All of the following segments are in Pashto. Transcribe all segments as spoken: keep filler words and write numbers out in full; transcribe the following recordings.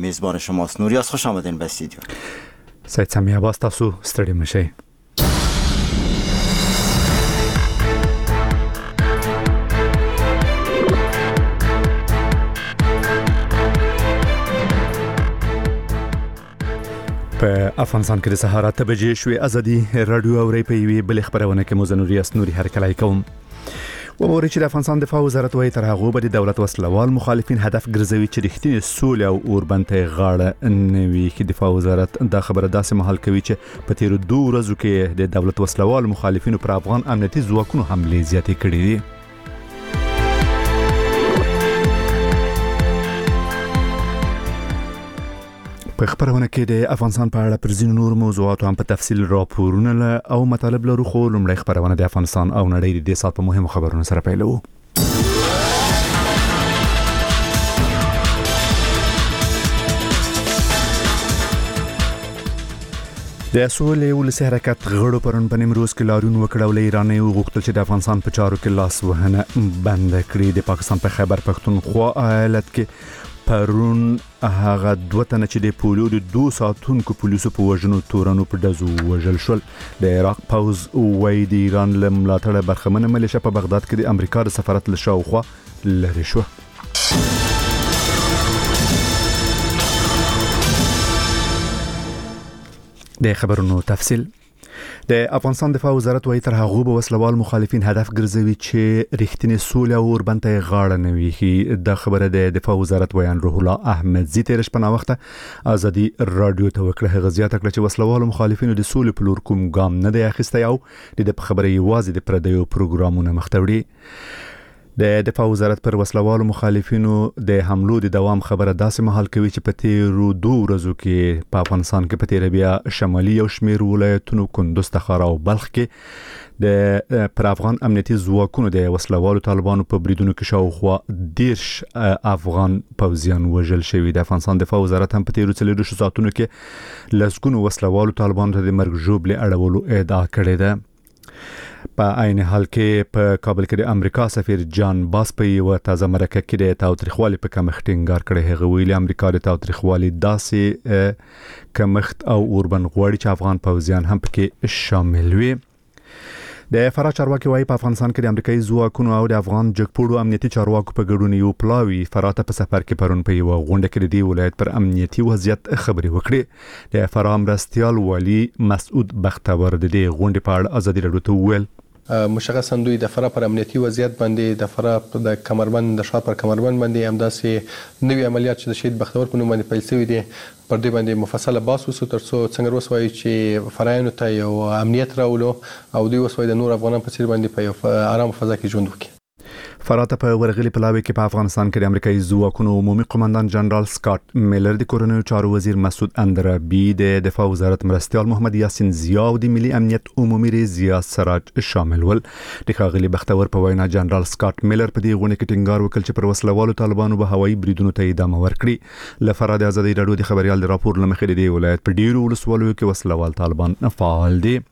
میزبان شماست. نوریاز خوش آمدین به استودیو. سید سمی عباس، تاسو ستړي مشئ. په افغانستان کې د سهار اته بجې شوې ازادي رادیو اوري په یوې بل خبرونه کې مو نوریاز نوري هرکلای کوم. وموري چې د افغانستان دفاع وزارت وايي تر هغه به د دولت وسلوال مخالفین هدف ګرځوي چې رښتینی سولې او اوربنته غاړه نوي کې. دفاع وزارت دا خبره داسې مهال کوي چې په تیر دوه ورځو کې د دولت وسلوال مخالفینو پر افغان امنیتي ځواکونو حملې زیاتې کړې دي. په خبرونه کې د افغانستان په اړه پر ځینو نور موضوعاتو هم په تفصیل راپورونه او مطالب لرو، خو لومړی خبرونه د افغانستان او نړۍ د سات په مهمو خبرونو سره پیلوو. د سولې ولسي حرکت غړو پرون په نیمروز کې لاریون وکړ او له ایران یې وغوښتل چې د افغانستان په چارو کې لاس وهنه بند کړي. د پاکستان په خیبر پښتونخوا ایالت کې پرون هغه دوه تنه چې د پولیو د دوه ساتونکو پولیسو په وژنو تورنو په دزو وژل شول. د عراق پوز وایي د ایران له ملاتړه برخمنه ملیشه په بغداد کې د امریکا د سفارت له شاوخوا لرې شو. د خبرونو تفصیل. د افغانستان دفاع وزارت وايي تر هغه به وسلوال مخالفین هدف ګرځوي چې رښتینی سولې او اوربنته غاړه نوي. دا خبره د دفاع وزارت ویان روح الله احمدزي تیر شپه نا وخته ازادي رادیو ته وکړه. هغه زیاته کړه چې وسلوال مخالفینو د سولې په لور کوم ګام نه دی اخیستی او د خبرې یوازې د پردیو پروګرامونو مختوړي. د دفاع وزارت پر وسلوال مخالفینو د حملو د دوام خبره داسې مهال کوي چې په تیرو دوه ورځو کې په افغانستان کې په تیر بیا شمالي او شمیر ولایتونو کندوز، تخار او بلخ کې د پر افغان امنیتي ځواکونو د وسلوالو طالبانو په بریدونو کې شاوخوا دیرش افغان پوځیان وژل شوي. د افغانستان دفاع وزارت هم په تیرو څلورو ساعتونو کې لسګونو وسلوالو طالبانو ته د مرګ ژوبلې اړولو ادعا کړې ده. په عین حال کې په کابل کې د امریکا سفیر جان باس په یو تازه مرکه کې د تاوتریخوالي په کمښت ټینګار کړی. هغه ویلي امریکا د تاوتریخوالي داسې کمښت او اوربن غواړي چې افغان پوځیان هم پکې شامل وي. د فرا چارواکي وايي په افغانستان کې د امریکایي ځواکونو او د افغان جګپوړو امنیتي چارواکو په ګډون یو پلاوی فرا ته په سفر کې پرون په یو غونډه کې د دې ولایت پر امنیتي وضعیت خبرې وکړې. د فرا مرستيال والی مسعود بختور د دې غونډې په اړه ازادي رادیو ته وویل مشخصا دوی د فرا پر امنیتي وضعیت باندې د فرا د کمربند د شاپ پر کمربند باندې همداسې نوې عملیات چې د شهید بختور په نوم باندې پیل شوی دي پر دې باندې مفصله بحث وسو ترڅو څنګه وسوي چې فرایانو ته یو امنیت راولو او دوی وسوي د نور افغانانو په څیر باندې په یو آرام فضا کې ژوند وکړي. فراته په ورغلي پلاوي کې په افغانستان کې د امریکایي ځواکونو عمومي قومندان جنرال سکاټ میلر، د کورنیو چارو وزیر مسعود اندرابي، د دفاع وزارت مرستيال محمد یاسین ضیا او د ملي امنیت عمومي رئیس ضیا سراج شامل ول. د ښاغلي بختور په وینا جنرال سکاټ میلر په دې غونډه کې ټینګار وکړ چې پر وسلوالو طالبانو به هوایي بریدونو ته ادامه ورکړي. لفرا د ازادي رادیو د خبريال د راپور لمخې د ولایت په ډیرو ولسوالو کې وسلوال طالبان فعال دي.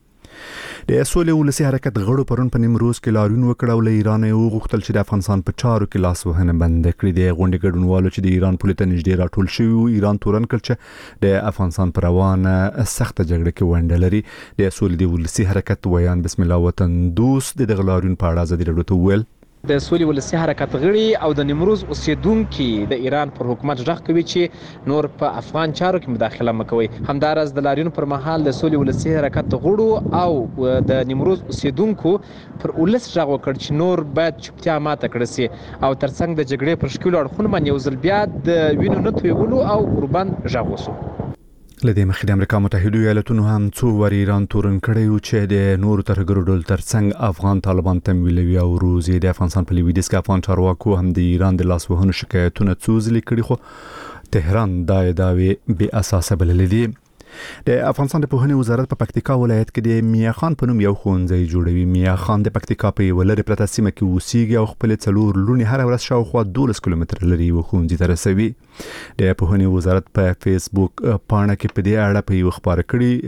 د سولې ولسي حرکت غړو پرون په نیمروز کې لاریون وکړ او له ایران یې وغوښتل چې د افغانستان په چارو کې لاس وهنه بند کړي. د غونډې ګډونوالو چې د ایران پولیس ته نږدې راټول شوي وو ایران تورن کړ چې د افغانستان پر روانه سخته جګړه کې ونډه لري. د سولې د ولسي حرکت ویان بسم الله وطن دوست د غلاریون په اړه ازادي رادیو ته ویل د سولې ولسي حرکت غړي او د نیمروز اوسیدونکو د ایران پر حکومت ځخ کوي چې نور په افغان چارو کې مداخله مکوي. همدارس د لاریون پر مهال د سولې ولسي حرکت غړو او د نیمروز اوسیدونکو پر ولس ځخ وکړ چې نور باید چوپتیا ماته کړي سي او ترڅنګ د جګړې پر شکل اړخونه باندې یو ځل بیا د وینو نه تویولو او اوربند ځخ وسو. لدې مخکې د امریکا متحده ایالاتونو هم څو ور ایران تورن کړی و چې د نورو ترهګرو ډول ترڅنګ افغان طالبان تمویلوي او روزي. د افغانستان په لویدیځ کې افغان چارواکو هم د ایران د لاس وهنو شکایتونه څو ځلې کړي، خو تهران دا ادعاوې بې اساسه بللې دي. د افغانستان د پوهنې وزارت په پکتیکا ولایت کې د میا خان په نوم یو ښوونځی جوړوي. میا خان د پکتیکا په یو لرې پرته سیمه کې اوسېږي او خپل څلور لونې هر ورځ شاوخوا دولس کیلومتر لري و ښوونځي ته رسوي. د پوهنې وزارت په فیسبوک پاڼه کې په دې اړه په یو خبر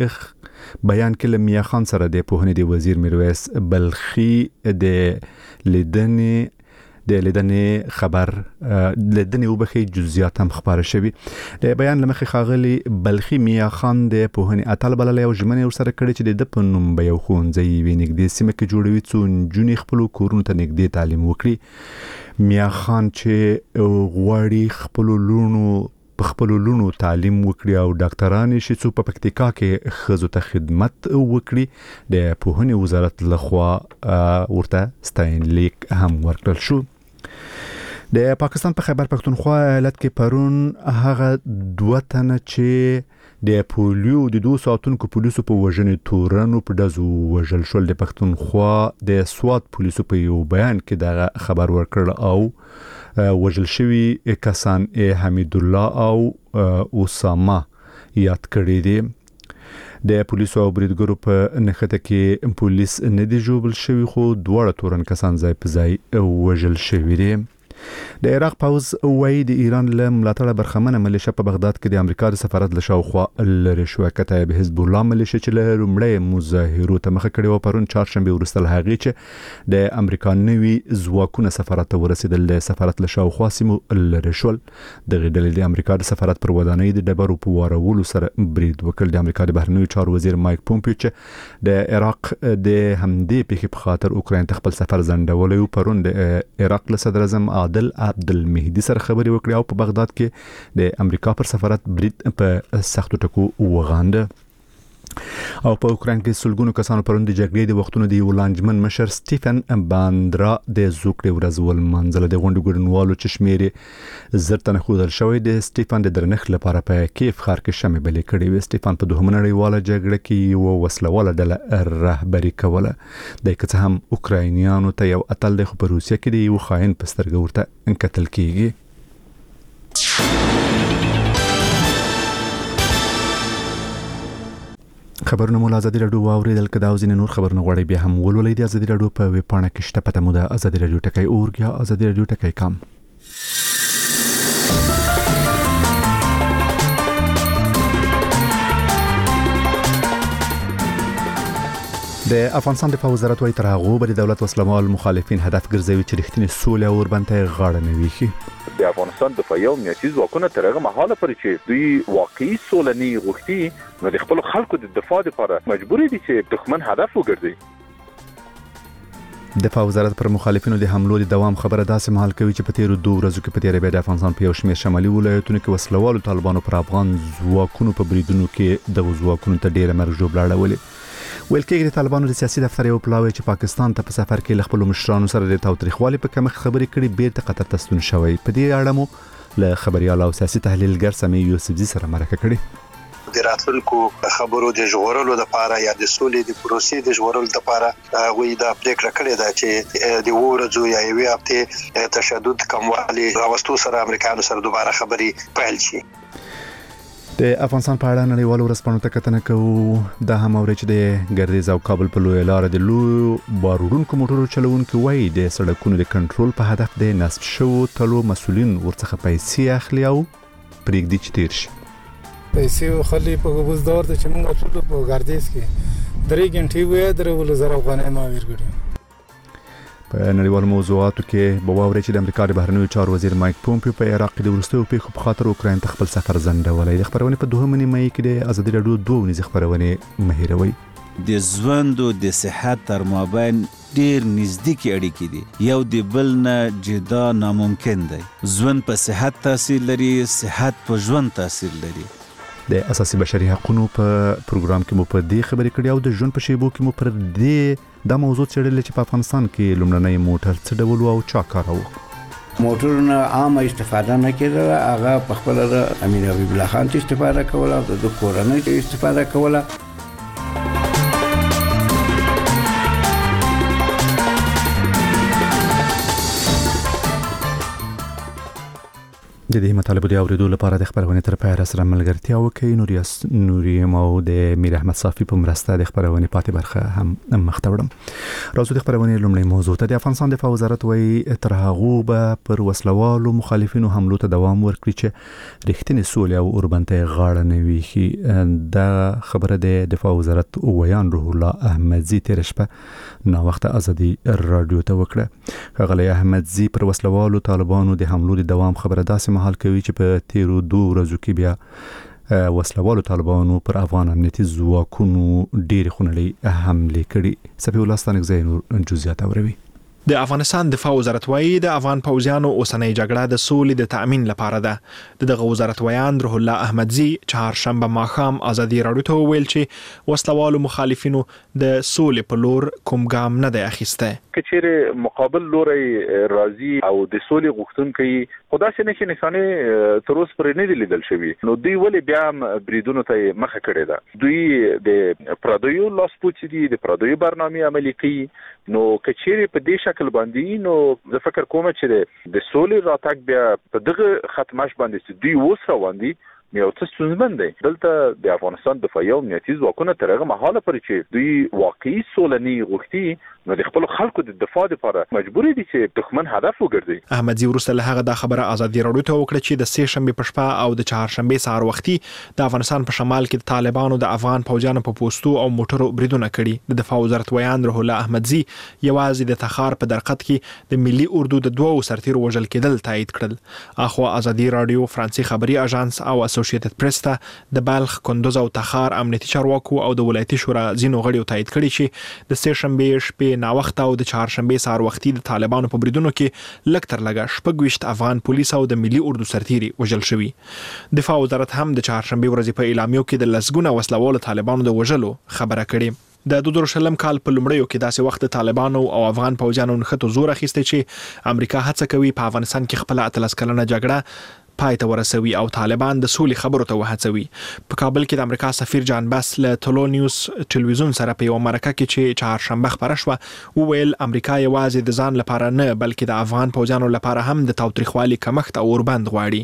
کړي بیان کې له میا خان سره د پوهنې د وزیر میرویس بلخي د لیدنې د لیدنې خبر لیدنې وبخي جزئیات هم خبره شوي. د بیان لمخې خاغلی بلخي میا خان د پوهنې اتل بلل یو ژمنه ورسره کړی چې د په نوم به یو ښوونځی وي نږدې سیمه کې جوړوي څو نجونې خپل کورونو ته نږدې تعلیم وکړي. میا خان چې غواړي خپل لونو په خپل لونو تعلیم وکړي او ډاکټران شي څو په پکتیکا کې خزو ته خدمت وکړي د پوهنې وزارت لخوا ورته ستاینلیک هم ورکړل شو. د پاکستان په خیبر پختونخوا ایالت کې پرون هغه دوه تنه چې د پولیو د دوه ساتونکو پولیسو په وژنې تورنو په دزو وژل شول. د پختونخوا د سواد پولیسو په یو بیان کې دا خبر ورکړ او وژل شوی کسان حمید الله او اسامه یاد کړی دي. د پولیسو او بریدګرو په نخته کې پولیس نه دی جوړل شوی خو دوه تورن کسان ځای په ځای وژل شوی دي. د عراق پوز وایي د ایران له ملاتړه برخمنه ملیشه په بغداد کې د امریکا د سفارت له شاوخوا لري شو. کتایب حزب الله ملیشه چې له رومړی مظاهرو ته مخه کړي و پرون چهارشنبه ورسته هغه چې د امریکا نوي ځواکونه سفارت ته ورسېدل. د سفارت له شاوخوا سیمو لري شول. د غډلې د امریکا د سفارت پر ودانۍ د ډبرو په وارولو سره برید وکړ. د امریکا د بهرنیو چارو وزیر مایک پومپیو چې د عراق د همدې پیښې په خاطر اوکراین ته خپل سفر ځنډولی و پرون د عراق له صدر اعظم عادل عبدالمهدي سره خبرې وکړې او په بغداد کې د امریکا پر سفارت برید په سختو ټکو وغانده. او په اوکراین کې سلګونو کسانو پرون د جګړې د وختونو د یو لانجمن مشر سټیفن باندرا د زوکړې ورځ ول منځله د غونډو ګډونوالو چې شمیرې زرتنه خودل شوی. د سټیفن د درنښت لپاره په کیف ښار کې شمې بلې کړې وې. سټیفن په دوهمه نړیواله جګړه کې یو وسلواله ډله رهبري کوله. د کڅ هم اوکراینیانو ته یو اتل د خو په روسیه کې د یو خاين په سترګه ورته انکتل کیږي. خبرونه مو ازادي رادیو واوریدل کدا او ځینې نور خبرونه غوړي بیا هم ولولې د ازادي رادیو په ویب پاڼه کې شته پته مو د ازادي رادیو ټکای اورګیا ازادي رادیو ټکای کام. د افغانستان د وزارت وايي تر هغه به د دولت وسلوال مخالفین هدف ګرځوي چې رښتینی سولې او وربنته غاړه نه ویخي. د افغانستان د فایو امنیتي ځواکونو تر هغه مهاله پرې چې دوی واقعي سولنی غوښتي نو د خپل خلکو د دفاع لپاره مجبور دي چې دښمن هدف وګرځي. د وزارت پر مخالفینو د حملو د دوام خبره داسې مهال کوي چې په تیرو دوه ورځو کې په تیرې به د افغانستان په یو شمېر شمالي ولایتونو کې وسلوالو طالبانو پر افغان ځواکونو په بریدونو کې د ځواکونو ته ډېر مرګ جوړ لاړولې. ویل کېږي د طالبانو د سیاسي دفتر یو پلاوی چې پاکستان ته په سفر کې خپل مشرانو سره د تاوتریخوالي په کمه خبرې کړي بیرته قطر ته ستون شوی. په دې اړه مو له خبريال او سیاسي تحلیلګر سمي یوسفزي سره مرکه کړې. د راتلونکو خبرو د ژغورلو لپاره یا د سولې د پروسې د ژغورلو لپاره وې دا پریکړه کړې ده چې د ورځو یا یوې هفته تشدد کموالي راوستو سره امریکایانو سره دوباره خبري پیل شي. د افغانستان په اړه نړیوالو ورځپاڼو ته کتنه کوو. دا هم اوري چې د ګردیز او کابل په لوی لار د لوی بارودونکو موټرو چلوونکو وایي د سړکونو د کنټرول په هدف د نصب شو تلو مسولین ورڅخه پیسې اخلي او پریږدي چې تیر شي. پیسې خلی په بوزدار د چې موږ ټول په ګردیز کې درې غنټې وې درول زره افغانۍ ما ورګړي. په نړیوالو موضوعاتو کې بواوري چې د امریکا د بهرنیو چارو وزیر مایک پومپیو په عراق کې د ورستیو پیښو په خاطر اوکراین ته خپل سفر ځنډولی. د خبرونه په دوه نیمه کې د ازادي رادیو دوه ونیز خبرونه مهیروي. د ژوند او د صحت تر مابین ډیر نزدیکی اړیکې دي. یو د بل نه جدا ناممکن دی. ژوند په صحت تاثیر لري، صحت په ژوند تاثیر لري. د اساسي بشري حقوقو په پروګرام کې مو په دې خبرې کړې او د ژوند په شیبو کې مو پر دې دا موضوع چړلې چې په افغانستان کې لومړنۍ موټر څه ډول او چا کاروه. موټرونه عامه استفاده نه کېده. هغه په خپل د امیر حبیب الله خان ته استفاده کوله او د کورنۍ ته استفاده کوله. د دې مطالبه د اوریدو لپاره د خبرونه تر پایه سره ملګرتیا وکړئ. نوري نوري مو د میر احمد صافي په مرسته د خبرونه پاتې برخه هم مختوړم. راځو د خبرونه لومړی موضوع ته. د افغانستان دفاع وزارت وايي تر هغه به پر وسلوالو مخالفینو حملو ته دوام ورکړي چې رښتینی سولې او اوربنته غاړه نه وي. دا خبره د دفاع وزارت ویان روح الله احمدزي تیر شپه نو وخت ازادي رادیو ته وکړه. غلی احمدزي پر وسلوالو طالبانو د حملو د دوام خبره داسې حال کوي چې په تیرو دوه ورځو کې بیا وسلوالو طالبانو پر افغان امنیتي ځواکونو ډېر خونړۍ حملې کړي. صفي الله ستانکزی نور جزئیات اوروي. د افغانستان دفاع وزارت وايي د افغان پوځیانو اوسنۍ جګړه د سولې د تأمین لپاره ده. دغه وزارت ویان روح الله احمدزي چهارشنبه ماښام ازادي رادیو ته ویل چې وسلوالو مخالفینو د سولې په لور کوم ګام نه دی اخیسته. کچېره مقابل لوري راضي او د سولې غوښتونکي خدا سي نشي نشانه تر اوسه پرې نه دي لیدل شوی. نو دوی ولې بیا بریدونو ته مخه کړې ده؟ دوی د پردیو لاسپوڅي دي، د پردیو برنامه عملي کوي. نو کچېره په دې شکل باندې نو زه فکر کوم چې د سولې راتګ بیا په دغه ختمش باندې دوی اوس روان دي یو څه ستونزمن دی. دلته د افغانستان دفاعي او امنیتي ځواکونه تر هغه مهاله پورې چې دوی واقعي سولني غوښتي نو د خپل خلکو د دفاع لپاره مجبور دي چې دښمن هدف وګرځي. احمدزي وروسته له هغه د خبره ازادي رادیو ته وکړه چې د سه شنبه په شپه او د چهارشنبه سهار وختي د افغانستان په شمال کې د طالبانو د افغان پوځیانو په پوسټو او موټرو بریدونه کړي. د دفاع وزارت ویان روح الله احمدزي یوازې د تخار په درقت کې د ملي اردو د دوو سرتیرو وژل کېدل تایید کړل. اخو ازادي رادیو، فرانسې خبري اژانس او اسوسییټډ پریس ته د بلخ، کندوز او تخار امنیتي چارواکو او د ولایتي شورا ځینو غړیو تایید کړي چې د سه شنبه شپې نا وخت او د چهارشنبه سهار وختي د طالبانو په بریدونو کې لږ تر لږه شپږ ویشت افغان پولیس او د ملي اردو سرتیري وژل شوي. دفاع وزارت هم د چهارشنبه ورځې په اعلامیو کې د لسګونه وسلوالو طالبانو د وژلو خبره کړې. د دوه زره شلم کال په لومړیو کې داسې وخت طالبانو او افغان پوځیانو نښته زور اخیسته چې امریکا هڅه کوي په افغانستان کې خپل اتلس کلنه جګړه پای ته ورسوي او طالبان د سولې خبرو ته وهڅوي. په کابل کې د امریکا سفیر جان باس له ټولو نیوز ټلویزیون سره په یو مرکه کې چې چهارشنبه خبره شوه وویل امریکا یوازې د ځان لپاره نه بلکې د افغان پوځیانو لپاره هم د تاوتریخوالي کمښت او اوربند غواړي.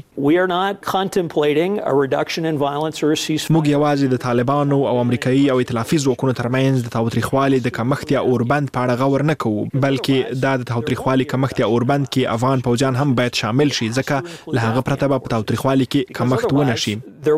موږ یوازې د طالبانو او امریکایي او ائتلافي ځواکونو ترمنځ د تاوتریخوالي د کمښت یا اوربند په اړه غور نه کوو بلکې دا د تاوتریخوالي کمښت یا اوربند کې افغان پوځیان هم باید شامل شي ځکه له هغه پرته په تاوتریخوالي کې کمښت ونه شي.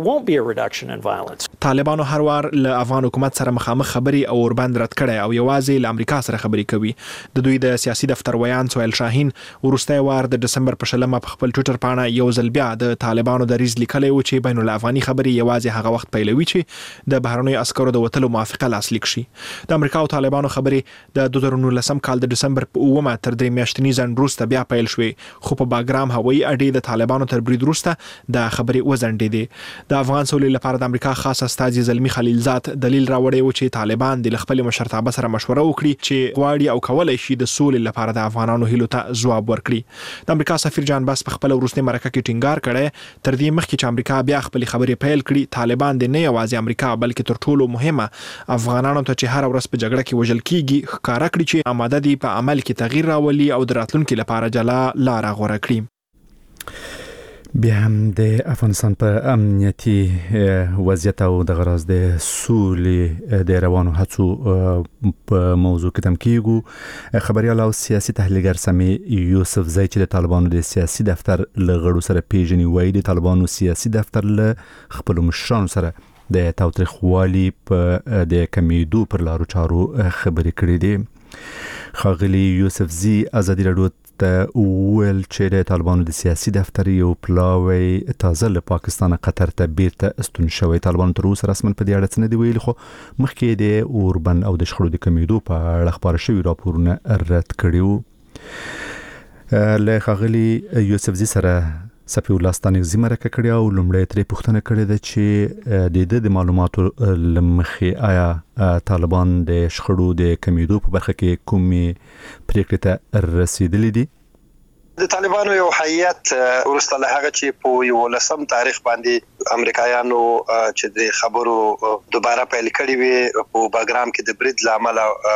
طالبانو هر وار له افغان حکومت سره مخامخ خبري او اوربند رد کړي او یوازې له امریکا سره خبري کوي. د دوی د سیاسي دفتر ویان سهیل شاهین وروستی وار د دسمبر په شلمه په خپل ټویټر پاڼه یو ځل بیا د طالبانو د ریز لیکلی و چې بین الافغاني خبري یوازې هغه وخت پیلوي چې د بهرنیو عسکرو د وتلو موافقه لاسلیک شي. د امریکا او طالبانو خبري د دوه زره نولسم کال د دسمبر په اوومه تر درې میاشتني ځنډ وروسته بیا پیل شوې خو په باګرام هوایي اډې د طالبانو تر برید وروسته د خبرې وزنډېدې. د افغان سولې لپاره د امریکا خاص استازي زلمی خلیلزاد دلیل راوړی و چې طالبان د خپل مشرتابه سره مشوره وکړي چې غواړي او کولای شي د سولې لپاره د افغانانو هیلو ته ځواب ورکړي. د امریکا سفیر جان باس په خپل وروستي مرکه کې ټینګار کړی تر دې مخکې چې امریکا بیا خپل خبرې پیل کړي طالبان د نه یوازې امریکا بلکې تر ټولو مهمه افغانانو ته چې هر ورځ په جګړه کې وژل کیږي ښکارا کړي چې آماده دي په عمل کې تغییر راولي او د راتلونکي لپاره جلا لار غوره کړي. بیا هم د افغانستان په امنیتي وضعیت او د غراز د سولې د روانو هڅو په موضوع کې تم کیږو. خبريال او سیاسي تحلیلګر سمي یوسف زئی چې د طالبانو د سیاسي دفتر لغړو سره پیژني وایي د طالبانو سیاسي دفتر له خپل مشرانو سره د تاوتریخوالي په د کمیدو پر لارو چارو خبرې کړې دي. خاغلی یوسف زئی ازادي رادیو ته ویل چې د طالبانو د سیاسي دفتر یو پلاوی تازه له پاکستان قطر ته بیرته استون شوی. طالبانو تر اوسه رسمن په دې اړه څه نه دی ویلي خو مخکې د اوربند او د شخړو د کمیدو په اړه خبره شوی راپورونه رد کړي. له خاغلی یوسف زئی سره صفي الله ستانکزي مرکه کړې او لومړی ترې پوښتنه کړې ده چې د د معلوماتو لمخې آیا طالبان د شخړو د کمیدو په برخه کې کومې پریکړې ته رسیدلې دي؟ د طالبانو یو هیئت ورسته له هغه چې په یو لسم تاریخ باندې امریکایانو چې د خبرو دوباره پیل کړی وي په باګرام کې د برید لامل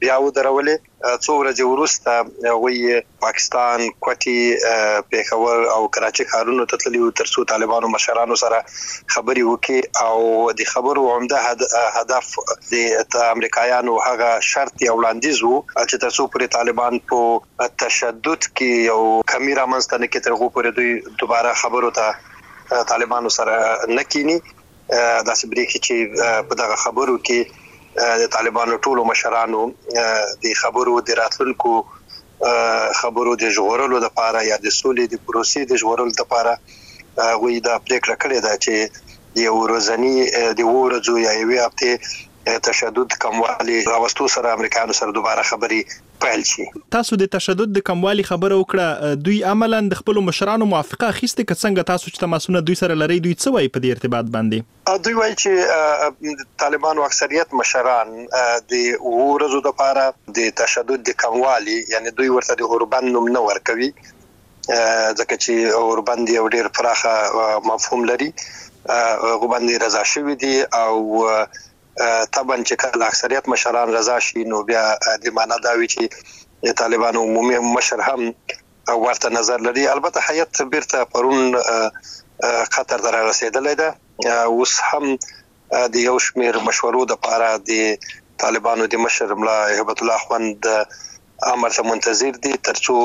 بیا ودرولې. څو ورځې وروسته وی پاکستان کوټي پیښور او کراچي ښارونو ته تللي ترڅو طالبانو مشرانو سره خبري وکړي او د خبرو عمده هدف د امریکایانو هغه شرط یو وړاندیز وو چې ترڅو پر طالبان په تشدد کې یو کمی رامنځته نه کړي ترغو پر دوی دوباره خبرو ته طالبانو سره نکینی. دا سبریکي چې په دغه خبرو کې د طالبانو ټولو مشرانو د خبرو د راتلونکو خبرو د ژغورلو لپاره یا د سولې د پروسې د ژغورلو لپاره وی دا پریکړه کړې ده چې یو ورځنی د ورځو یا یوې هفته تشدد کموالی راوستو سره امریکایانو سره دوباره خبري پیل شي. تاسو د تشدد د کموالی خبره وکړه، دوی عملاً د خپل مشرانو موافقه اخیسته که څنګه تاسو چې تماسونه دوی سره لري دوی څه وایي په دې ارتباط باندې؟ دوی وایي چې طالبانو اکثریت مشران د ورځو لپاره د تشدد د کموالی یعنی دوی ورته د اوربند نوم نه ورکوي ځکه چې اوربند یو ډیر پراخه مفهوم لري. اوربند رضا شوی دي او طبعا چې کله اکثریت مشران رضا شي نو بیا د معنا دا وی چې طالبانو عمومي مشر هم ورته نظر لري. البته حیات بیرته پرون خطر در رسیدلې ده. اوس هم د یو شمیر مشورو د لپاره د طالبانو د مشر ملا هبت الله خوند امر ته منتظر دي ترڅو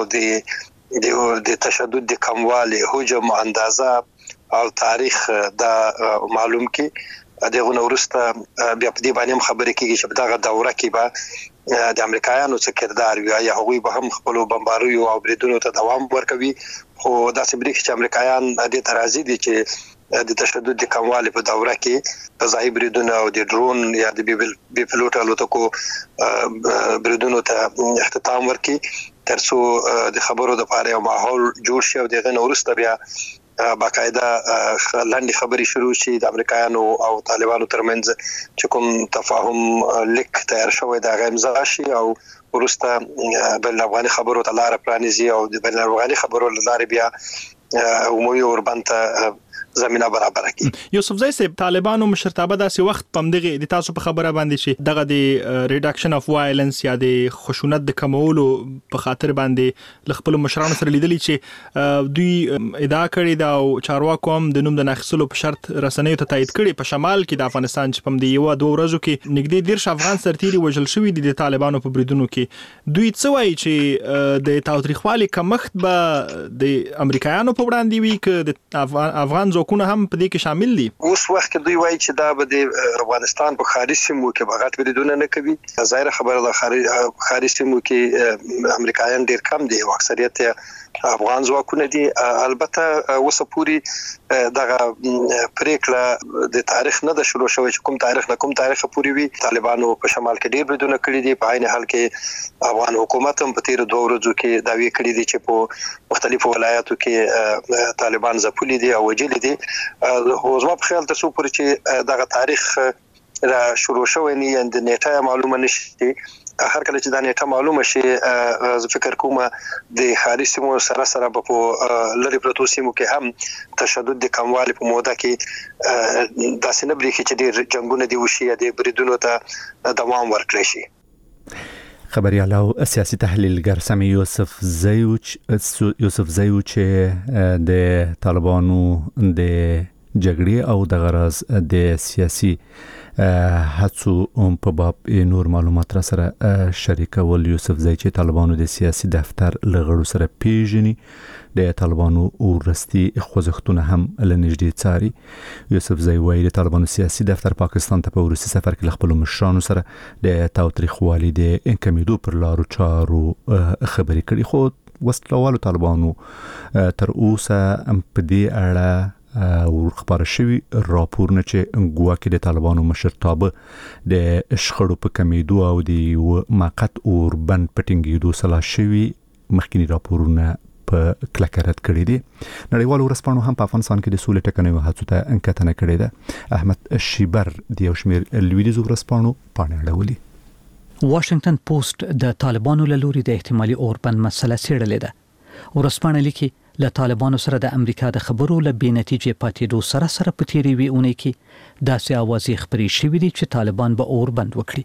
د د تشدد د کموالی حجم اندازه او تاریخ دا معلوم کی. دغه نورسته بیا په دې باندې خبرې کیږي چې په دغه دوره کې به د امریکایانو څخه کردار وي یا هغوی به هم خپل بمباریو او بریدونو ته دوام ورکوي. خو دا سبریک چې امریکایان د ترازی دي چې د تشدد د کموالی په دوره کې فضایي بریدونه او د ډرون یا د بي پلوټ الوتکو بریدونو ته اختتام ورکړي ترڅو د خبرو د لپاره یو ماحول جوړ شي او دغه نورسته بیا باقاعده لاندې خبري شروع شي د امریکایانو او طالبانو ترمنځ چې کوم تفاهم لیک تیار شوی دا امضا شي او ورسته بین افغاني خبرو ته لار پرانیزي او د بین افغاني خبرو لاره بیا عمومي اوربند زمينه برابر کړي. یوسف زئی صاحب طالبانو مشرتابه داسې وخت پم دغه د تاسو په خبره باندې شي دغه د ریډکشن اف وایلنس یا د خشونت د کمولو په خاطر باندې خپل مشرانو سره لیدلی چې دوی ادعا کړې دا او چارواکو هم د نوم د ناخصلو په شرط رسنیو ته تایید کړي. په شمال کې د افغانستان چې پم دی یو دوه ورځو کې نږدې دیرش افغان سرتیري وژل شوی دي د طالبانو په بریدونو کې. دوی څه وایي چې د تاوتریخوالي کمښت به د امریکایانو په وړاندې وي که د افغان ځواکونه هم په دې کې شامل دي؟ اوس وخت دوی وایي چې دا به د افغانستان په خارج سیمو کې بغات بریدونه نه کوي. ظاهر خبره ده خارج خارج سیمو کې امریکایان ډیر کم دي او اکثریت افغان ځواکونه دي. البته اوس پوری دغه پریکړه د تاریخ نه د شروع شوی چې کوم تاریخ نه کوم تاریخ پوری وي. طالبانو په شمال کې ډیر بریدونه کړی دي. په عین حال کې افغان حکومت هم په تیر دوه ورځو کې داوی کړی دي چې په مختلفو ولایاتو کې طالبان ځپلي دي او وجلي دي. خو زما په خیال تاسو پوری چې دغه تاریخ را شروع شوی نه اند نیټه معلومه نشي. هر کله چې دا نیټه معلومه شي زه فکر کوم د خارج سیمو سره سره په لری پروتو سیمو کې هم تشدد د کموالی په موده کې داسې نه بریخي چې د جنگونو دی وشي یا د بریدونو ته دوام ورکړي شي. خبريال او سیاسي تحلیلګر سامي یوسف زیوچ یوسف زیوچ د طالبانو د جګړې او د غرض د سیاسي هڅو په باب نور معلومات را سره شریکول. یوسف زئی چې طالبانو د سیاسي دفتر لغړو سره پیژني د طالبانو ورستي خوځښتونه هم لنږدې څاري. یوسف زئی وایي د طالبانو سیاسي دفتر پاکستان ته په ورسي سفر کې خپل مشرانو سره د تاوتریخوالي د انکمیدو پر لارو چارو خبرې کړي. خو وسلوالو طالبانو تر اوسه په دې اړه ورخبر شوی راپور نه چې ګواکې د طالبانو مشرتابه د شخړو په کمیدو او د موقت اوربند پټینګېدو سلا شوی مخکینی راپورونه په کلکرت کړی دي. نړیوال ورسپانو هم په افغانستان کې د سولې ټکنۍ هڅو ته انکتنه کړې ده. احمد شیبر د یو شمیر لویدیز ورسپانو پاڼې اړولې. واشنگټن پوسټ د طالبانو له لوري د احتمالي اوربند مسله څېړلې ده. ورسپانه لیکي له طالبانو سره د امریکا د خبرو له بې نتیجې پاتېدو سره سره په تیرې وی اونۍ کې داسې اوازې خپرې شوې دي چې طالبان به اوربند وکړي.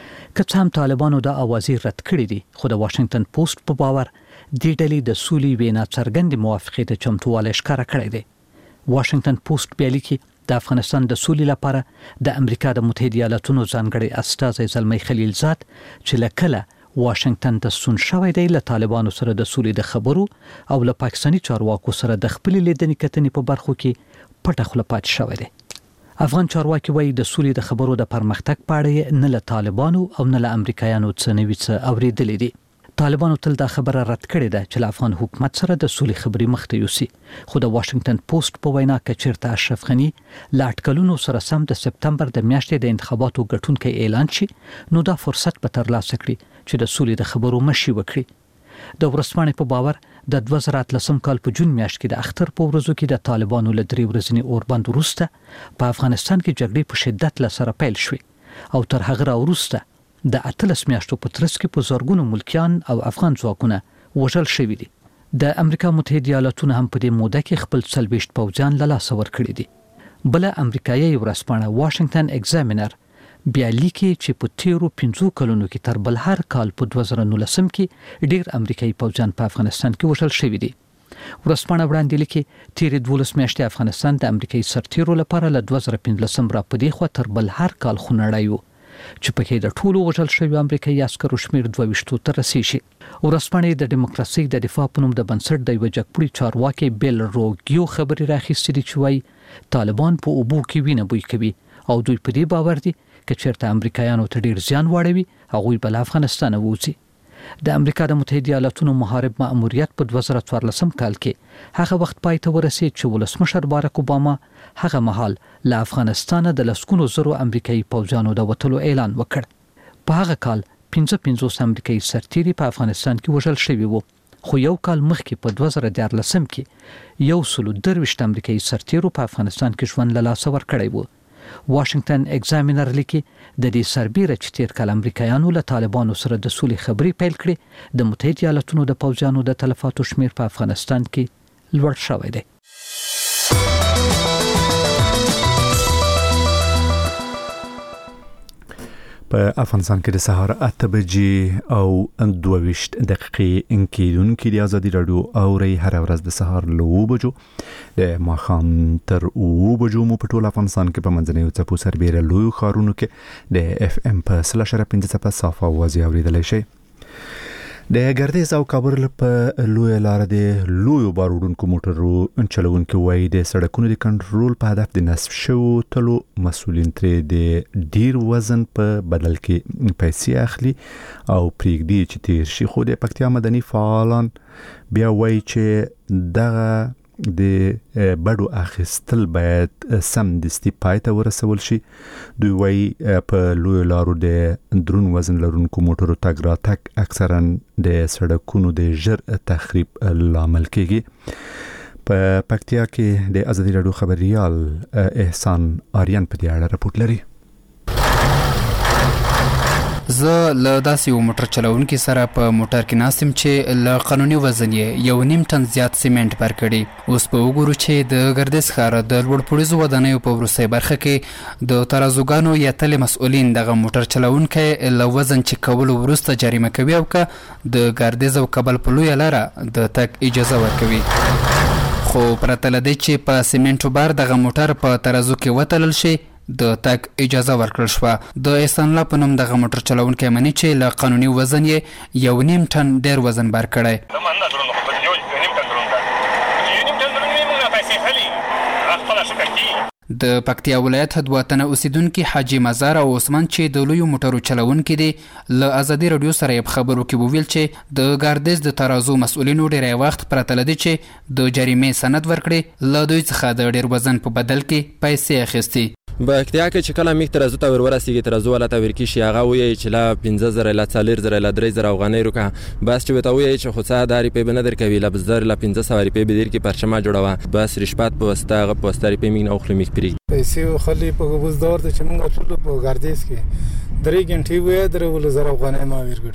که څه هم طالبانو د اوازې رد کړې دي، خو د واشنگټن پوسټ په باور د ډلې د سولې وینا څرګند موافقه ته چمتووالی ښکاره کړی دی. واشنگټن پوسټ بیا لیکي د افغانستان د سولې لپاره د امریکا د متحده ایالاتونو ځانګړي استازی زلمی خلیلزاد چې لکله واشنگټن ته سون شوی دی له طالبانو سره د سولې د خبرو او له پاکستاني چارواکو سره د خپل لیدنې کتنې په برخو کې پټه خوله پاتې شوی دی. افغان چارواکي وایي د سولې د خبرو د پرمختګ په اړه نه له طالبانو او نه له امریکایانو څه نوي څه اورېدلي دي. طالبانو تل دا خبره رد کړې ده چې له افغان حکومت سره د سولې خبرې مخته یوسي، خو د واشنگټن پوسټ په وینا کې چیرته اشرف غني له اټکلونو سره سم د سپتمبر د میاشتې د انتخاباتو ګټونکی اعلان شي، نو دا فرصت به ترلاسه کړي چې د سولې د خبرو مشي وکړي. د ورځپاڼې په باور د دوه زره اتلسم کال په جون میاشت کې د اختر په ورځو کې د طالبانو له درې ورځني اوربند وروسته په افغانستان کې جګړې په شدت له سره پیل شوې او تر هغه وروسته د اتلس میاشتو په ترڅ کې په زرګونو ملکیان او افغان ځواکونه وژل شوي دي. د امریکا متحده ایالاتونه هم په دې موده کې خپل څلوېښت پوځیان له لاسه ورکړي دي. بله امریکایي ورځپاڼه واشنگټن ایگزامینر بیا لیکي چې په تیرو پنځو کلونو کې تر بل هر کال په دوه زره نولسم کې ډیر امریکایي پوځیان په افغانستان کې وژل شوي دي. ورځپاڼه وړاندې لیکي تیرې دولس میاشتې افغانستان د امریکایي سرتیرو لپاره له دوه زره پنځلسم را په دې خوا تر بل هر کال خونړی و چې پکې د ټولو وژل شویو امریکایي عسکرو شمیر دوه ویشتو ته رسیږي. ورځپاڼې د دیموکراسي د دفاع په نوم د بنسټ د یوه جګپوړي چارواکي بیل روګیو خبرې راخیستې دي چې وایي طالبان په اوبو کې وینه بوی کوي او دوی په دې باور دي که چېرته امریکایانو ته ډیر زیان واړوي هغوی به له افغانستانه ووځي. د امریکا د متحده ایالاتونو محارب مأموریت په دوه زره څوارلسم کال کې هغه وخت پای ته ورسید چې ولسمشر باراک اوباما هغه مهال له افغانستانه د لسګونو زرو امریکایي پوځیانو د وتلو اعلان وکړ. په هغه کال پنځه پنځوس امریکایي سرتیري په افغانستان کې وژل شوي وو، خو یو کال مخکې په دوه زره دیارلسم کې یو سلو درویشت امریکایي سرتیرو په افغانستان کې ژوند له لاسه ورکړی وو. واشنگټن ایگزامینر لیکي د دې سربیره چې تیر کال امریکایانو له طالبانو سره د سولې خبرې پیل کړې، د متحده ایالاتونو د پوځیانو د تلفاتو شمیر په افغانستان کې لوړ شوی دی. په افغانستان کې د سهار اته بجې او دوه ویشت دقیقې انکیدونکې د ازادي راډیو اوري هر ورځ د سهار له اوه بجو د ماښام تر اوه بجو مو په ټول افغانستان کې په منځنیو څپو سربیره لویو ښارونو کې د اف ام په سل اشاریه پنځه څپه صافه اوازې اورېدلی شئ. د ګردیز او کابل په لویه لاره د لویو بار وړونکو موټرو چلونکي وایي د سړکونو د کنټرول په هدف د نصب شویو تلو مسؤلین ترې د ډیر وزن په بدل کې پیسې اخلي او پرېږدي چې تیر شي، خو د پکتیا مدني فعالان بیا وایي چې دغه د بډو اخیستل باید سم دستی پای ته ورسول شي. دوی وایي په لویو لارو د درون وزن لرونکو موټرو تګ راتګ اکثرا د سړکونو د ژر تخریب لامل کیږي. په پکتیا کې د ازادي راډیو خبريال احسان آریان په دې اړه راپورټ لري. زه له داسې یو موټر چلونکي سره په موټر کې ناستم چې له قانوني وزن یې یو نیم ټن زیات سیمنټ بر کړي. اوس به وګورو چې د ګردیز ښار د لوړپوړیزو ودانیو په وروستۍ برخه کې د ترازوګانو یا تلې مسؤلین دغه موټر چلونکی له وزن چې کولو وروسته جریمه کوي او که د ګردیز او کابل په لویه لاره د تګ اجازه ورکوي. خو پرته له دې چې په سیمنټو بار دغه موټر په ترازو کې وتلل شي د تګ اجازه ورکړل شوه. د احسان الله په نوم دغه موټر چلونکی مني چې له قانوني وزن یې یو نیم ټن ډیر وزن بار کړی. د پکتیا ولایت دوه تنه اوسیدونکي حاجی مزار او عثمان چې د لویو موټرو چلونکي دي له ازادي راډیو سره یې خبرو کې وویل چې د ګاردیز د ترازو مسؤلینو ډېری وخت پرته له دې چې د جریمې سند ورکړي له دوی څخه د ډیر وزن په بدل کې پیسې اخیستي. بکتیا کې چې کله میک ترازو ته ورورسیږي ترازو ولا ته ورکی شي هغه وایي چې لا پنځه زره لا څلور زره لا درې زره افغانۍ روکه بس چې وته وایي چې خو څه داري په بنه درکوي لا بزر لا پنځه سوه روپۍ به در کې پرچمه جوړوه بس رشوت په واسطه هغه په واسطه روپۍ میک نه اخلي میک پری پیسې خلی په بوزدار ته چې موږ ټول په ګاردیز کې درې غنټې وې درې ول زره افغانۍ ما ورګړي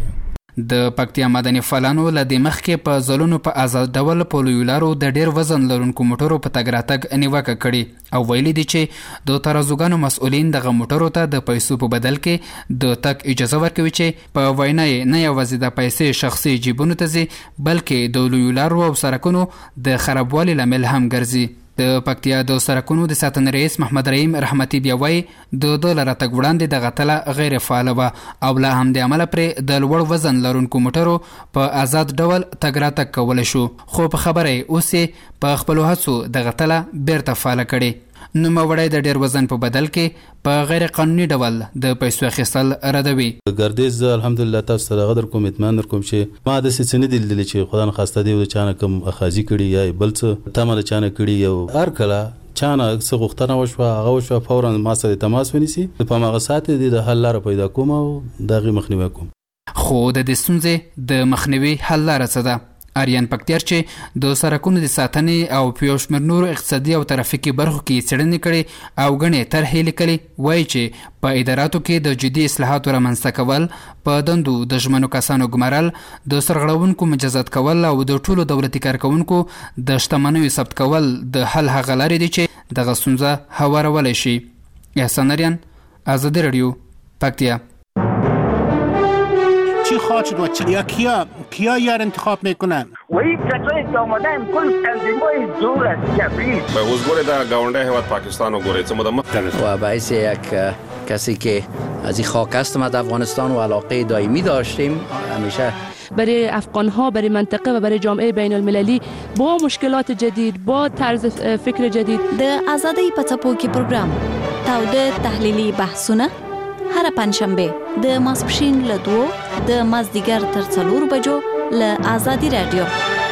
د پکتیا مدني فعالانو له د مخکې په ځلونو په آزاد ډول په لویو لارو د ډیر وزن لرونکو موټرو په تګ راتګ نیوکه کړې او ویلي دي چې د ترازوګانو مسؤلین دغه موټرو ته د پیسو په بدل کې د تګ اجازه ورکوي چې په وینا یې نه یوازې د پیسې شخصي جیبونو ته ځي بلکې د لویو لارو او سړکونو د خرابوالي لامل هم ګرځي. د پکتیا د سړکونو د ساتنې رئیس محمد رحیم رحمتي بیا وایي د ده له راتګ وړاندې دغه تله غیر فعاله وه او له همدې امله پرې د لوړ وزن لرونکو موټرو په آزاد ډول تګ راتګ کولی شو، خو په خبره یې اوس یې په خپلو هڅو دغه تله بیرته فعاله کړې. نوموړی د ډیر وزن په بدل کې په غیر قانوني ډول د پیسو اخیستل ردوي. ګردیز الحمدلله تاسو سره غدر کوم اطمینان درکوم چې ما د سې نه دي چې خدای خواسته دی د چانه کوم اخاذي کړي یا بل څه تمه چانه کړي یو هر کله چانه څه غوښتنه وشوه هغه وشوه فورا ما سره تماس ونیسي په هغه ساعت د حل لاره پیدا کوم او دغه مخنیوي کوم. خو د دې ستونزې د مخنیوي حل لاره څه ده؟ آریان پکتیار چې د سړکونو د ساتنې او په یو شمېر نورو اقتصادي او ترافیکي برخو کې څېړنې کړې او ګڼې طرحې لیکلې، وایي چې په اداراتو کې د جدي اصلاحاتو رامنځته کول، په دندو د ژمنو کسانو ګمارل، د سرغړونکو مجازات کول او د ټولو دولتي کارکوونکو د شتمنیو ثبت کول د حل هغه لارې دي چې دغه ستونزه هوارولی شي. احسان اریان، آزادی رادیو، پکتیا. چی خواهد شد و چی یا کیا کیا یار انتخاب میکنن و این کسایی که آمدن کل تنظیم‌های دور از کبیر به وزگوری در گاونده هواد پاکستان و گوری چه مدام و باعث یک کسی که از این خاک هستم از افغانستان و علاقه دائمی داشتیم همیشه برای افغان‌ها، برای منطقه و برای جامعه بین المللی با مشکلات جدید، با طرز فکر جدید. د آزادی په څپو کې پروګرام تاوده تحلیلي بحثونه هر پنځشنبه د ماسپښین له دوو د مازدیګر تر څلورو بجو له آزادی رادیو.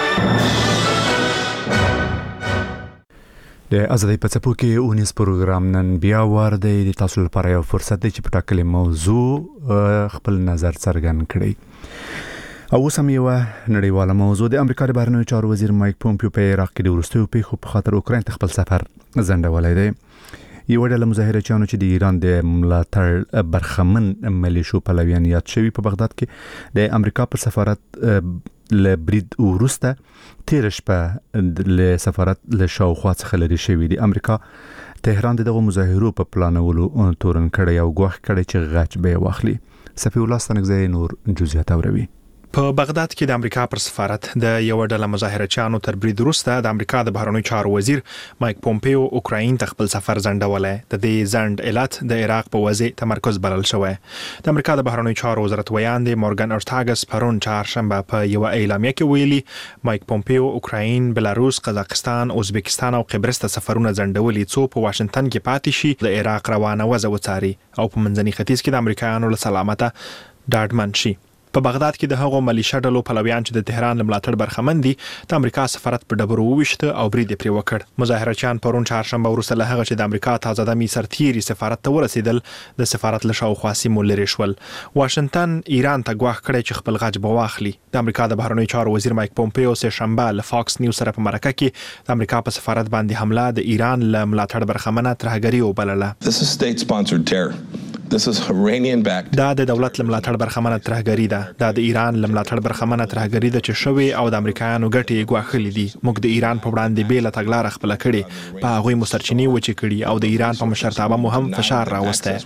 د آزادی په څپو کې اونیز پروګرام نن بیا وار دی د تاسو لپاره یو فرصت دی چې په ټاکلې موضوع خپل نظر څرګند کړئ. او اوس هم یوه نړیواله موضوع د امریکا د بهرنیو چارو وزیر مایک پومپیو په عراق کې د وروستیو پیښو په خاطر اوکراین ته خپل سفر ځنډولی دی. یو ډله مظاهرچیانو چې د ایران د ملاتړ برخمن ملیشو پلویان یاد شوي په بغداد کې د امریکا په سفارت له برید وروسته تېره شپه له سفارت له شاوخوا څخه لرې شوي دي. امریکا تهران د دغو مظاهرو په پلانولو تورن کړی او ګواښ کړی چې غچ به یې واخلي. صفي الله ستانکزی نور جزئیات اوروي. په بغداد کې د امریکا پر سفارت د یو ډله مظاهرچیانو تر برید وروسته د امریکا د بهرنیو چارو وزیر مایک پومپیو اوکراین ته خپل سفر ځنډولی. د دې ځنډ علت د عراق په وضع تمرکز بلل شوی. د امریکا د بهرنیو چارو وزارت ویاند مورګن ارټاګس پرون چهارشنبه په یو اعلامیه کې ویلي مایک پومپیو اوکراین، بلاروس، قزاقستان، ازبکستان او قبرس ته سفرونه ځنډولي څو په واشنگټن کې پاتې شي، د عراق روانه وضع وڅاري او په منځني ختیځ کې د امریکایانو له سلامته ډاډمن شي. په بغداد کې د هغو ملیشه ډلو پلویان چې د تهران له ملاتړ برخمن دي د امریکا سفارت په ډبرو وویشته او برید یې پرې وکړ. مظاهرچیان پرون چهارشنبه وروسته له هغه چې د امریکا تازه دمې سرتیري سفارت ته ورسېدل د سفارت له شاوخوا سیمو لرې شول. واشنگټن ایران ته ګواښ کړی چې خپل غچ به واخلي. د امریکا د بهرنیو چارو وزیر مایک پومپیو سه شنبه له فاکس نیوز سره په مرکه کې د امریکا په سفارت باندې حمله د ایران له ملاتړ برخمنه ترهګري وبلله. This is state sponsored terror. This is Iranian backed. دا د دولت لملاتړ برخمنه ترهګری ده. دا د ایران لملاتړ برخمنه ترهګری ده چې شوی او د امریکایانو ګټې ګواښلې دي. موږ د ایران په وړاندې بیل تګلارې خپل کړي، په هغه مسترچینی و چې کړي او د ایران په مشرتابه مو هم فشار راوسته.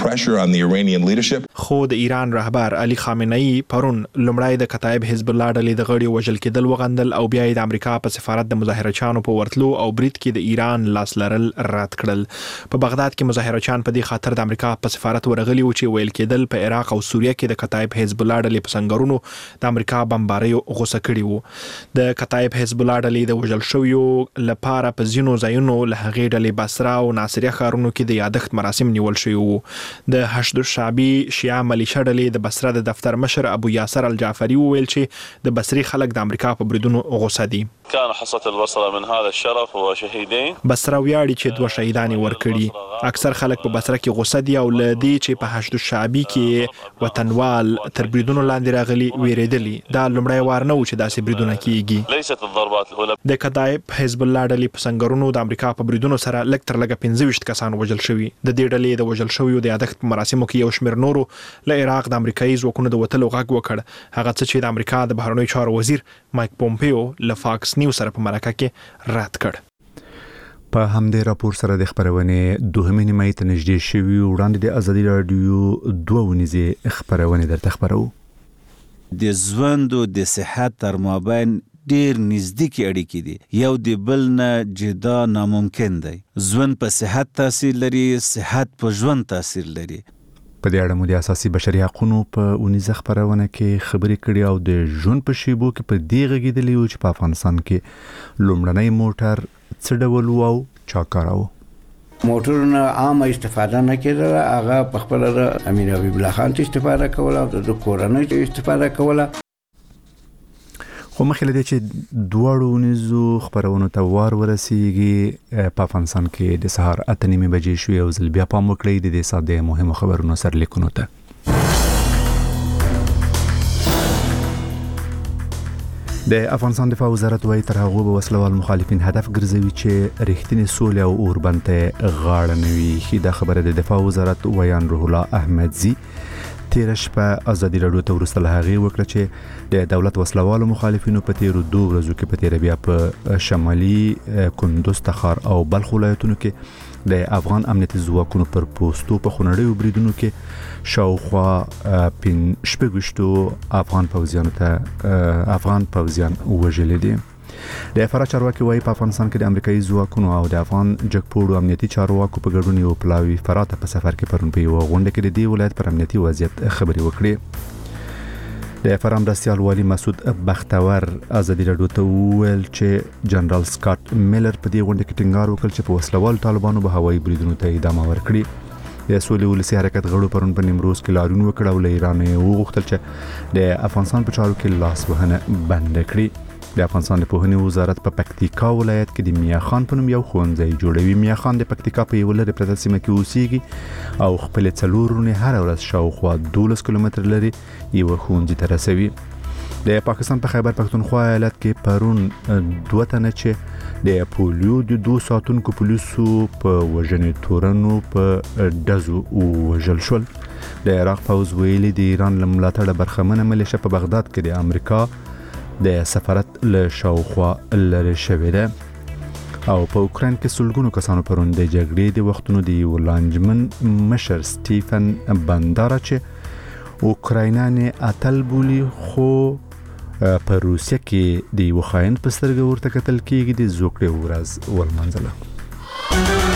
خو د ایران رهبر علي خامنه‌ای پرون لومړی د کتایب حزب الله ډلې د غړي وژل کېدل وغندل او بیا د امریکا په سفارت د مظاهرچیانو په ورتلو او برید کې د ایران لاس لرل رد کړل. په بغداد کې مظاهرچیان په دې خاطر د امریکا په سفارت ورغلي و چې ویل کېدل په عراق او سوریه کې د کتایب حزب الله ډلې په سنگرونو د امریکا بمباریو غوسه کړي وو. د کتایب حزب الله ډلې د وژل شویو لپاره په ځینو ځایونو له هغې ډلې بصره او ناصریه ښارونو کې د یادښت مراسم نیول شوي وو. د حشد الشعبي شیعه ملیشه ډلې د بصره د دفتر مشر ابو یاسر الجعفري وویل چې د بصري خلک د امریکا په بریدونو غوسه دي. كان حصة البصرة من هذا الشرف وشهيدين. بصره ویاړي چې دوه شهیدان ورکړي. اکثر خلک په بصره کې غوسه دي او له دې چې په حشد الشعبي کې وطنوال تر بریدونو لاندې راغلي ویریدلي دا لومړی وار نه و چې داسې بریدونه کیږي. ليست الضربات الاولى. د کدایب حزب الله ډلې په سنگرونو د امریکا په بریدونو سره لږ تر لږه پنځه ویشت کسان وژل شوي. د دې ډلې د وژل شویو د یادښت په مراسمو کې یو شمېر نورو له عراق د امریکایي ځواکونو د وتلو غږ وکړ، هغه څه چې د امریکا د بهرنیو چارو وزیر مایک پومپیو له فاکس نیوز سره په مرکه کې رد کړ. په همدې راپور سره د خبرونې دوهمې نیمایي ته نږدې شوي وړاندې د ازادي رادیو دوه ونیزې خبرونه درته خبرو. د ژوند او د صحت تر مابین ډیر نزدیکی اړیکې دي، یو د بل نه جدا ناممکن دی. ژوند په صحت تاثیر لري، صحت په ژوند تاثیر لري. په دې اړه مو د اساسي بشري حقوقو په ونیزه خبرونه کې خبرې کړې او د ژوند په شیبو کې په دې غږیدلی و چې په افغانستان کې لومړنی موټر څه ډول و او چا کاراوه. موټرونه عامه استفاده نه کېدله، هغه په خپله امیر حبیب الله خان ته استفاده کوله او د کورنۍ ته استفاده کوله. خو مخکې له دې چې دواړو ونیزو خبرونو ته وار ورسیږي، په افغانستان کې د سهار اته نیمې بجې شوې او ځل بیا پام وکړئ د دې ساده مهمو خبرونو سرلیکونو ته. د افغانستان دفاع وزارت وايي تر هغه به وسلوال مخالفین هدف ګرځوي چې رښتینی سولې او اوربند ته غاړه نه وي. دا خبره د دفاع وزارت ویان روح الله احمدزي تیر شپه ازادي رادیو ته ورسته له هغه وکړه چې د دولت وسلوالو مخالفینو په تیرو دوه ورځو کې په تیر بیا په شمالي کندوز، تخار او بلخ ولایتونو کې د افغان امنیتي ځواکونو پر پوسټو په خونړیو بریدونو کې شاوخوا پین شپږویشتو افغان پوځیانو ته افغان پوځیان وژل دي. د فرا چارواکي وايي په افغانستان کې د امریکایي ځواکونو او د افغان جګپوړو امنیتي چارواکو په ګډون یو پلاوی فرا ته په سفر کې پرون په یو غونډه کې د دې ولایت پر امنیتي وضعیت خبري وکړي. د فرا مرستیال والی مسعود بختور ازادي رادیو ته وویل چې جنرال سکاټ میلر په دې غونډه کې ټینګار وکړ چې په وسلوال طالبانو به هوایي بریدونو ته ادامه ورکړي. د سولې ولسی حرکت غړو پرون په نیمروز کې لاریون وکړ او له ایران وغوښتل چې د افغانستان په چارو کې لاس وهنه بند کړي. د افغانستان د پوهنې وزارت په پکتیکا ولایت کې د میا خان په نوم یو ښوونځی جوړوي. میا خان د پکتیکا په یو لرې پرته سیمه کې اوسېږي او خپل څلورونه هر ورځ شاوخوا دولس کیلومتر لري یو ښوونځي ته رسوي. د پاکستان په خیبر پختونخوا ایالت کې پرون دوه تنه چې د پولیو د دوه ساتونکو پولیسو په وژنې تورنو په دزو وژل شول. د عراق پوځ ویلي د ایران له ملاتړه برخمنه ملیشه په بغداد کې د امریکا د سفارت له شاوخوا لرې شوې ده. او په اوکراین کې سلګونو کسانو پرون د جګړې د وختونو د یو لانجمن مشر سټیفن بندارا چې اوکراینان اتل بولی خو په روسیه کې د یو خاين په سترګه ورته کتل کېږي د زوکړې ورځ ولمنځله.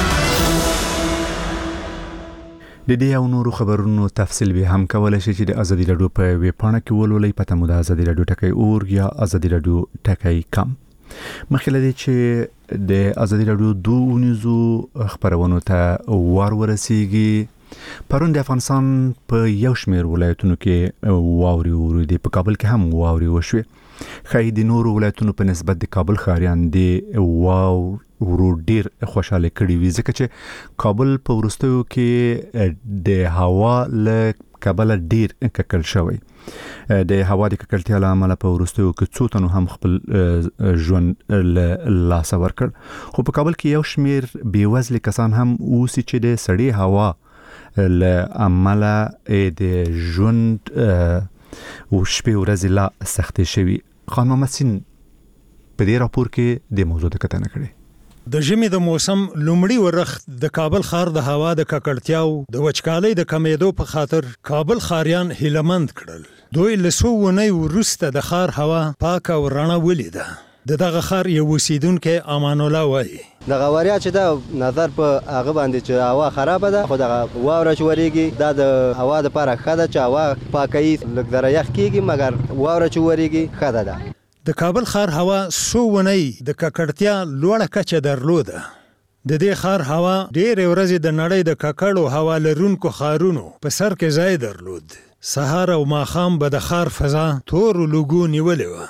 د دې او نورو خبرونو تفصیل به هم کولای شي چې د ازادي رادیو په ویب پاڼه کې ولولئ. پته مو د ازادي رادیو ټکی اور یا ازادي رادیو ټکی کم. مخکې له دې چې د ازادي رادیو دوه ونیزو خبرونو ته وار ورسیږي، پرون د افغانستان په یو شمېر ولایتونو کې واوري وورېدې. په کابل کې هم واوري وشوې. ښایي د نورو ولایتونو په نسبت د کابل ښاریان د واورو ډیر خوشاله کړي وي، ځکه چې کابل په وروستیو کې د هوا له کابل ډیر ککړ شوی. د هوا د ککړتیا له امله په وروستیو کې څو تنو هم خپل ژوند له لاسه ورکړ. خو په کابل کې یو شمېر بېوزله کسان هم اوسي چې د سړې هوا له امله د ژوند او شپې ورځې لا سختې شوي. خان محمد سین په دې راپور کې د موضوع د کتنه کړې. د ژمي د موسم لومړی ورخت د کابل ښار د هوا د ککړتیاو د وچکالۍ د کمیدو په خاطر کابل ښاریان هیلمند کړل. دوی له څو اونیو وروسته د ښار هوا پاکه او رڼه ولیده. د دغه ښار یو اوسیدونکی امان الله وایي دغه وړیا چې دا نظر په هغه باندې چې هوا خرابه ده، خو دغه واوره چې ورېږي دا د هوا دپاره ښه ده چې هوا پاکوي. لږ ذره یخ کېږي مګر واوره چې ورېږي ښه ده. د کابل ښار هوا څو اونۍ د ککړتیا لوړه کچه درلوده. د دې ښار هوا ډېرې ورځې د نړۍ د ککړو هوا لرونکو ښارونو په سر کې ځای درلود. سهار او ماښام به د ښار فضا تورو لوګو نیولې وه.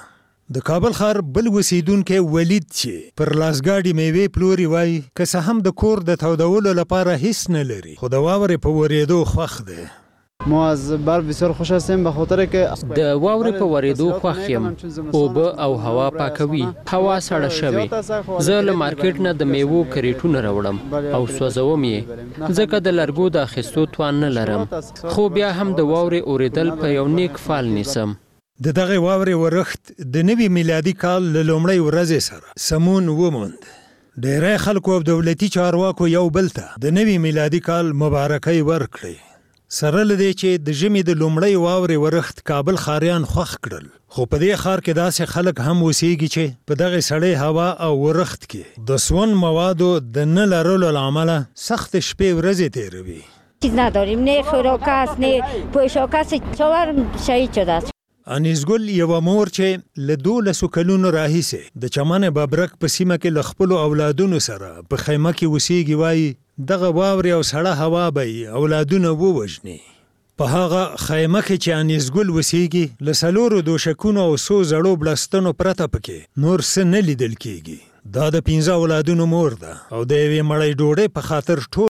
د کابل ښار بل اوسیدونکی ولید چې پر لاسګاډي میوې پلوري وایي که څه هم د کور د تودولو لپاره هیڅ نه لري خو د واورې په ورېدو خوښ دی. ما از برف بسیار خوش هستیم به خاطر که د واورې په ورېدو خوښ یم. اوبه او هوا پاکوي، هوا سړه شوې. زه له مارکیټ نه د میوو کریټونه راوړم او سوځوم یې ځکه د لرګو د اخیستو توان نه لرم، خو بیا هم د واورې اورېدل په یو نیک فال نیسم. د دغه واورې ورښت د نوي میلادي کال له لومړۍ ورځې سره سمون وموند. ډیری خلکو او دولتي چارواکو یو بل ته د نوي میلادي کال مبارکۍ ورکړې. سره له دې چې د ژمي د لومړۍ واورې ورښت کابل ښاریان خوښ کړل، خو په دې ښار کې داسې خلک هم اوسېږي چې په دغه سړې هوا او ورښت کې د سون موادو د نه لرلو له امله سخت شپې ورځې تېروي. چیز نداریم، نه خوراک است نه پوشاک است، چهار شهید شده است. انیسګل یوه مور چې له دولسو کلونو راهیسې د چمن ببرک په سیمه کې له خپلو اولادونو سره په خیمه کې اوسېږي وایي دغه واورې او سړه هوا به یې اولادونه ووژني. په هغه خیمه کې چې انیسګل اوسېږي له څلورو دوشکونو او څو زړو بړستنو پرته پکې نور څه نه لیدل کېږي. دا د پنځه اولادونو مور ده او د یوې مړۍ ډوډۍ په خاطر ټول